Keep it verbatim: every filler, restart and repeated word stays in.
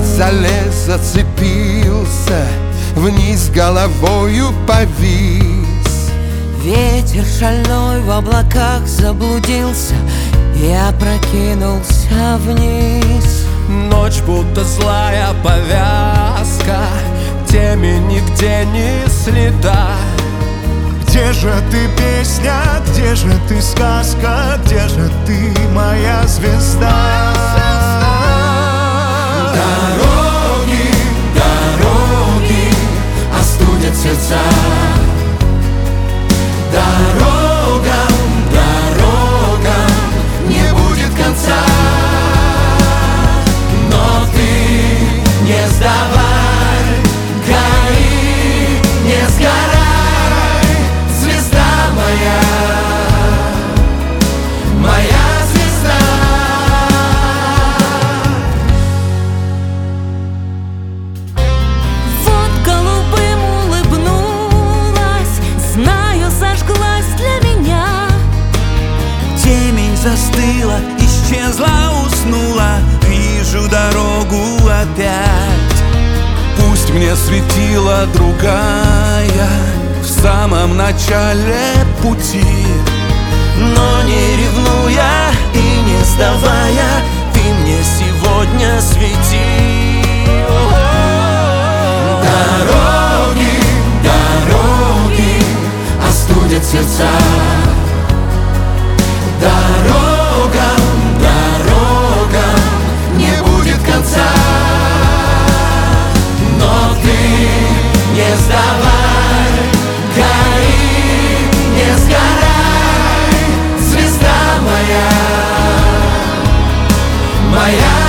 залез, зацепился, вниз головою повис. Ветер шальной в облаках заблудился и опрокинулся вниз. Ночь будто злая повязка, теме нигде не следа. Где же ты, песня, где же ты, сказка, где же ты, моя звезда? Дороги, дороги остудят сердца. Дорогам, дорогам не будет конца. Но ты не сдавай, гори, не сгорай, звезда моя, моя звезда. Вот голубым улыбнулась, знаю, зажглась для меня. Темень застыла, исчезла, уснула, вижу дорогу опять. Пусть мне светила другая в самом начале пути, Но не ревнуя и не сдавая, ты мне сегодня свети. Дороги, дороги остудят сердца. Дорогам, дорогам не будет конца. Но ты не сдавай, гори, не сгорай, звезда моя, моя.